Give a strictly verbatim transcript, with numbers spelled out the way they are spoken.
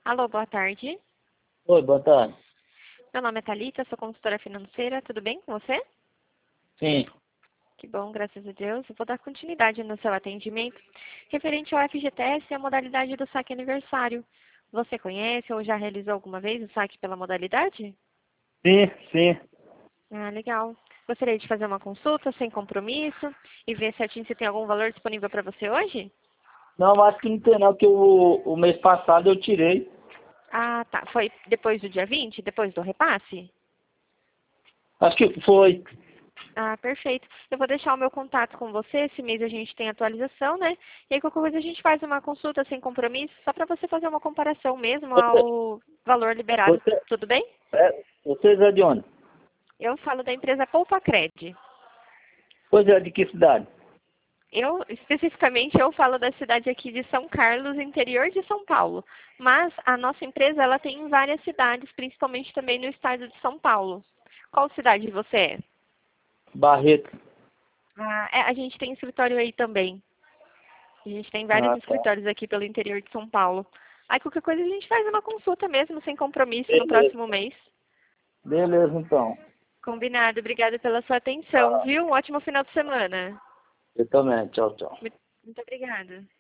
Alô, boa tarde. Oi, boa tarde. Meu nome é Thalita, sou consultora financeira. Tudo bem com você? Sim. Que bom, graças a Deus. Eu vou dar continuidade no seu atendimento referente ao F G T S e a modalidade do saque aniversário. Você conhece ou já realizou alguma vez o saque pela modalidade? Sim, sim. Ah, legal. Gostaria de fazer uma consulta sem compromisso e ver certinho se tem algum valor disponível para você hoje? Não, acho que não tem não, que o, o mês passado eu tirei. Ah, tá. Foi depois do dia vinte, depois do repasse? Acho que foi. Ah, perfeito. Eu vou deixar o meu contato com você. Esse mês a gente tem atualização, né? E aí qualquer coisa a gente faz uma consulta sem compromisso, só para você fazer uma comparação mesmo Você, ao valor liberado. você, Tudo bem? é, vocês é de onde? Eu falo da empresa Poupacred. Pois é, de que cidade? Eu, especificamente, eu falo da cidade aqui de São Carlos, interior de São Paulo. Mas a nossa empresa, ela tem em várias cidades, principalmente também no estado de São Paulo. Qual cidade você é? Barreto. Ah, é, a gente tem escritório aí também. A gente tem vários Ah, tá. escritórios aqui pelo interior de São Paulo. Aí qualquer coisa a gente faz uma consulta mesmo, sem compromisso, no Beleza. próximo mês. Beleza, então. Combinado. Obrigada pela sua atenção, Tá. viu? Um ótimo final de semana. Eu também. Tchau, tchau. Muito muito obrigada.